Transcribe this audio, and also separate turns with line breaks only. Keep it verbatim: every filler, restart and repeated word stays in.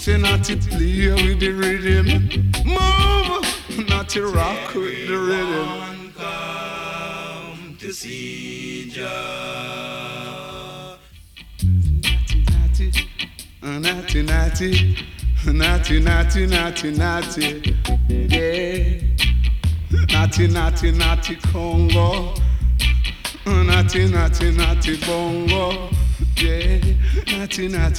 say naughty play with the rhythm. Move, naughty rock with the rhythm.
Come to see Jah.
Naughty, naughty, naughty, naughty, naughty, naughty, yeah. Naughty, naughty, naughty Congo. Naughty, naughty, naughty bongo, yeah. Naughty, naughty.